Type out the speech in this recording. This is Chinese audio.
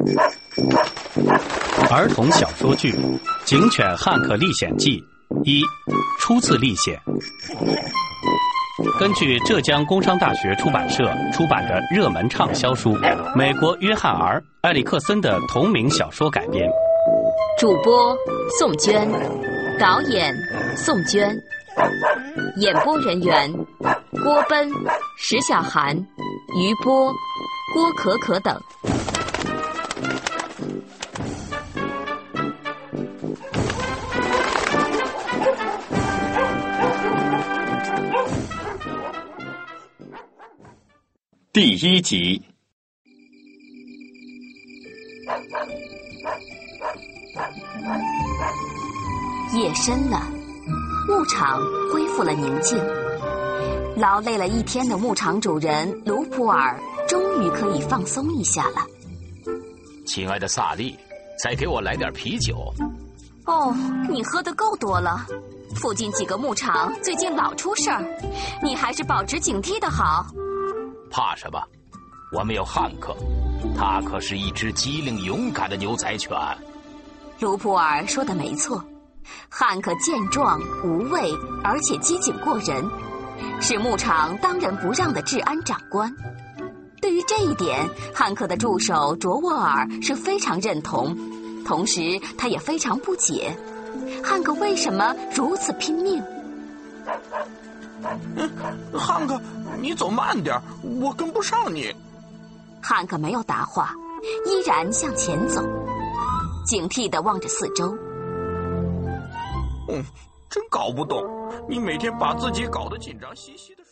儿童小说剧《警犬汉克历险记》一初次历险，根据浙江工商大学出版社出版的热门畅销书，美国约翰 ·埃里克森的同名小说改编。 主播宋娟，导演宋娟，演播人员郭奔、石小涵、于波、郭可可等。 第1集。 夜深了，牧场恢复了宁静。劳累了一天的牧场主人卢普尔终于可以放松一下了。 亲爱的萨利，再给我来点啤酒。 哦，你喝得够多了。附近几个牧场最近老出事儿，你还是保持警惕的好。 怕什么？我们有汉克，他可是一只机灵勇敢的牛仔犬。 卢普尔说的没错，汉克健壮无畏，而且机警过人，是牧场当仁不让的治安长官。对于这一点，汉克的助手卓沃尔是非常认同，同时他也非常不解，汉克为什么如此拼命。 汉克，你走慢点，我跟不上你。 汉克没有答话，依然向前走，警惕地望着四周。 真搞不懂，你每天把自己搞得紧张兮兮的。